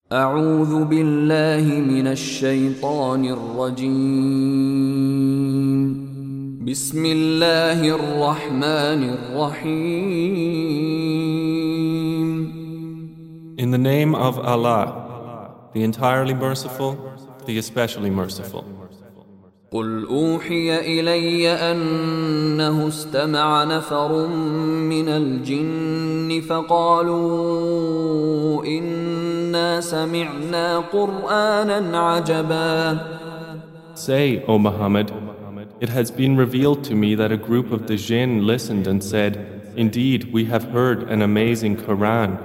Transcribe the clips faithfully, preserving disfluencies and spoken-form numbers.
أعوذ بالله من الشيطان الرجيم بسم الله الرحمن الرحيم In the name of Allah, the entirely merciful, the especially merciful. قل أوحي إلي أنه استمع نفر من الجن فقالوا إنا سمعنا قرآنا عجبا. Say, O Muhammad, it has been revealed to me that a group of the jinn listened and said, Indeed, we have heard an amazing Quran.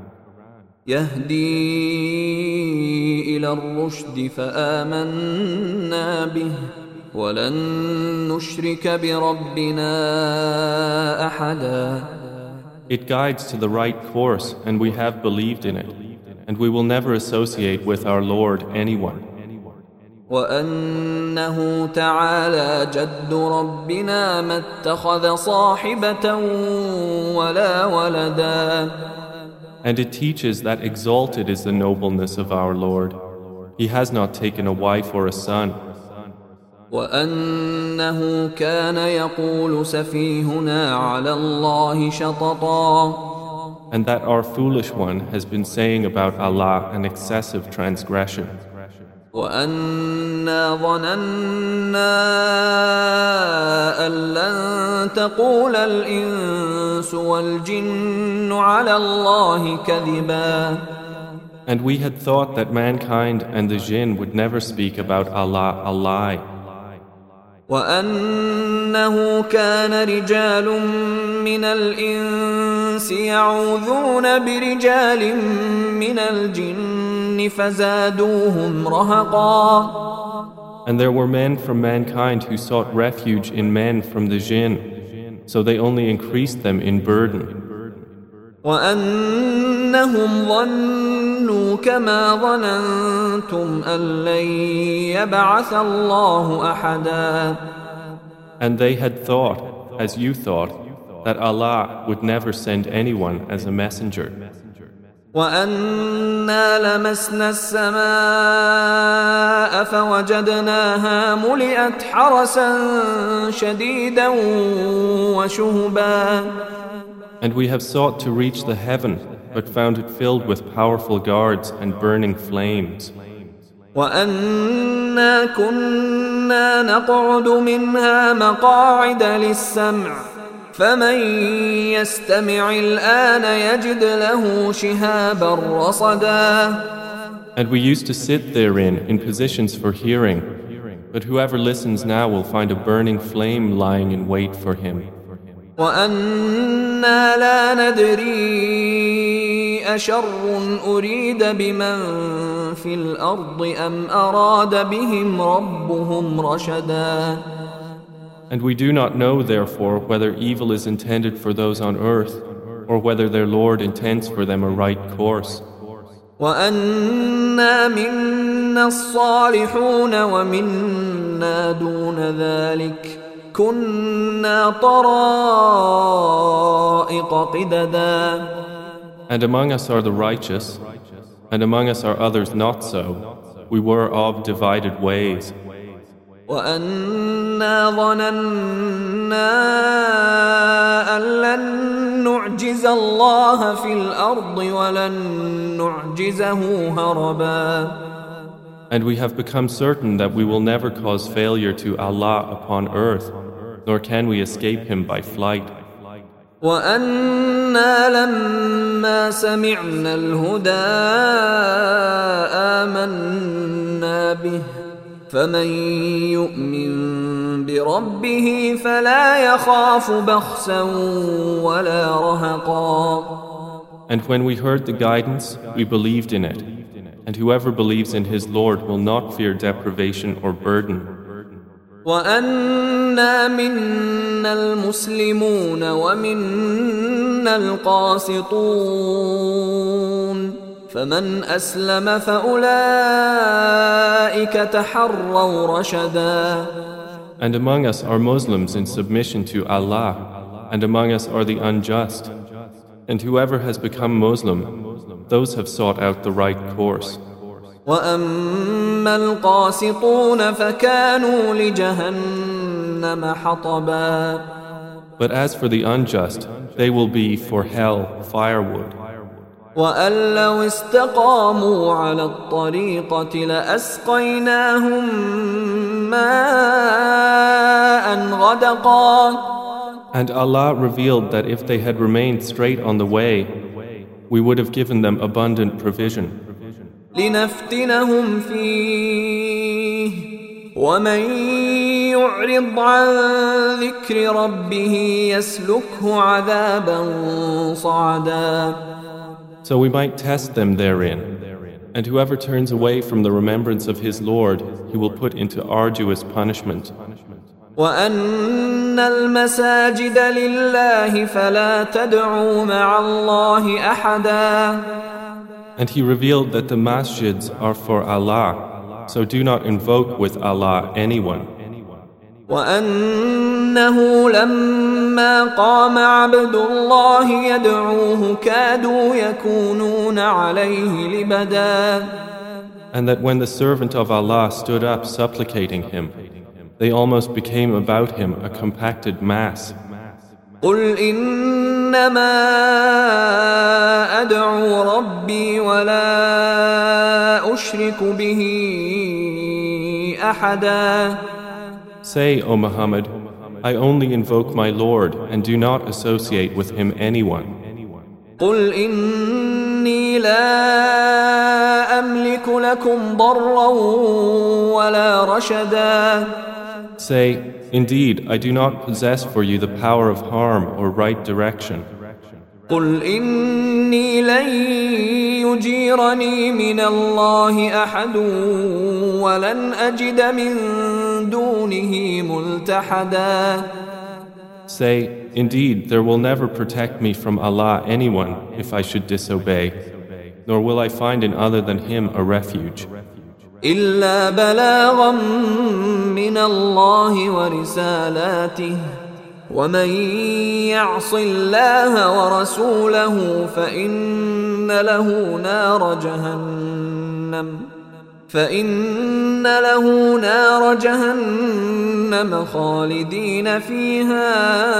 يهدي إلى الرشد فآمنا به ولن نشرك بربنا أحدا. It guides to the right course, and we have believed in it, and we will never associate with our Lord anyone. وأنه تعالى جد ربنا ما اتخذ صاحبة ولا ولدا. And it teaches that exalted is the nobleness of our Lord. He has not taken a wife or a son. وأنه كان يقول سفيهنا على الله شططا. And that our foolish one has been saying about Allah an excessive transgression. وأنا ظننا أن لن تقول الإنس والجن على الله كذبا. And we had thought that mankind and the jinn would never speak about Allah a lie. وأنه كان رجال من الإنس يعوذون برجال من الجن فزادوهم رهقا. And there were men from mankind who sought refuge in men from the jinn, so they only increased them in burden. وأنهم ظنوا كما ظننتم أن لن يبعث الله أحدا. And they had thought, as you thought, that Allah would never send anyone as a messenger. وأنا لمسنا السماء فوجدناها ملئت حرسا شديدا وشهبا. And we have sought to reach the heaven, but found it filled with powerful guards and burning flames. وأنا كنا نقعد منها مقاعد للسمع فمن يستمع الآن يجد له شهابا رصدا. And we used to sit therein in positions for hearing, but whoever listens now will find a burning flame lying in wait for him. وأنا لا ندري أشر أريد بمن في الأرض أم أراد بهم ربهم رشدا. And we do not know, therefore, whether evil is intended for those on earth, or whether their Lord intends for them a right course. وأنا منا الصالحون ومنا دون ذلك كنا طرائق قددا. And among us are the righteous, and among us are others not so. We were of divided ways. وأنا ظننا أن لن نعجز الله في الأرض ولن نعجزه هربا. And we have become certain that we will never cause failure to Allah upon earth, nor can we escape Him by flight. وأنا لما سمعنا الهدى آمنا به فمن يؤمن بربه فلا يخاف بخسا ولا رهقا. And when we heard the guidance, we believed in it. And whoever believes in his Lord will not fear deprivation or burden. وأنا منا المسلمون ومنا القاسطون فمن أسلم فأولئك تحروا رشدا. And among us are Muslims in submission to Allah, and among us are the unjust. And whoever has become Muslim, those have sought out the right course. وأما القاسطون فكانوا لجهنم حطبا. But as for the unjust, they will be for hell firewood. وأن لو استقاموا على الطريقة لأسقيناهم ماء غدقا. And Allah revealed that if they had remained straight on the way, we would have given them abundant provision. لنفتنهم فيه ومن يعرض عن ذكر ربه يسلكه عذابا صعدا. So we might test them therein, and whoever turns away from the remembrance of his Lord, he will put into arduous punishment. وأن المساجد لله فلا تدعوا مع الله أحدا. And he revealed that the masjids are for Allah, so do not invoke with Allah anyone. وأنه لما قام عبد الله يدعوه كادوا يكونون عليه لبدا. And that when the servant of Allah stood up supplicating him, they almost became about him a compacted mass. قل إنما أدعو ربي ولا أشرك به أحدا. Say, O Muhammad, I only invoke my Lord and do not associate with him anyone. قل إني لا أملك لكم ضرا ولا رشدا. Say, indeed, I do not possess for you the power of harm or right direction. قل إني لن يجيرني من الله أحد ولن أجد من دونه ملتحدا. Say, indeed, there will never protect me from Allah anyone if I should disobey, nor will I find in other than Him a refuge. إلا بلاغا من الله ورسالاته ومن يعص الله ورسوله فإن له نار جهنم فإن له نار جهنم خالدين فيها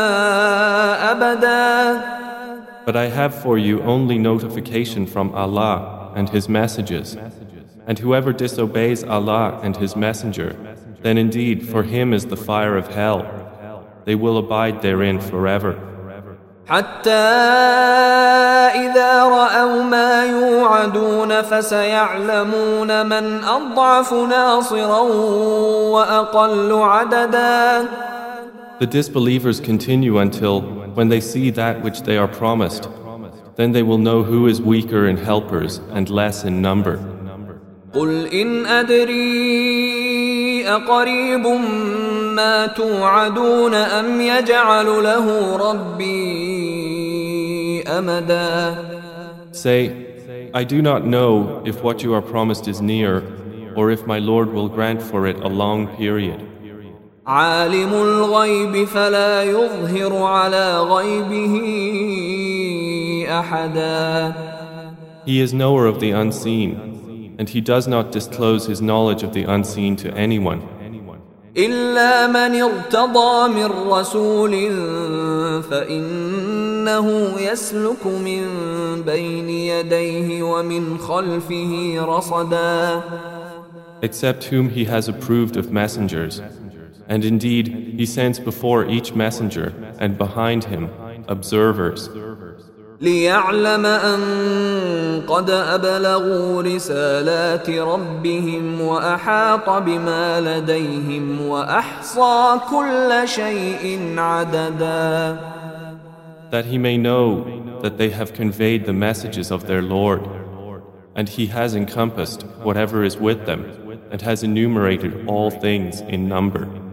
أبدا. But I have for you only notification from Allah and His messages. And whoever disobeys Allah and His Messenger, then indeed for him is the fire of hell. They will abide therein forever. حتى إذا رأوا ما يوعدون فسيعلمون من أضعف ناصرا وأقل عددا. The disbelievers continue until, when they see that which they are promised, then they will know who is weaker in helpers and less in number. قل إن أدري أقريب ما توعدون أم يجعل له ربي أمدا. Say, I do not know if what you are promised is near, or if my Lord will grant for it a long period. عالم الغيب فلا يظهر على غيبه أحدا. He is knower of the unseen, and He does not disclose His knowledge of the unseen to anyone. إلا من ارتضى من رسول فإنه يسلك من بين يديه ومن خلفه رصدا. Except whom He has approved of messengers, and indeed He sends before each messenger and behind him observers. ليعلم أن قد أبلغوا رسالات ربهم وأحاط بما لديهم وأحصى كل شيء عددا. That He may know that they have conveyed the messages of their Lord, and He has encompassed whatever is with them and has enumerated all things in number.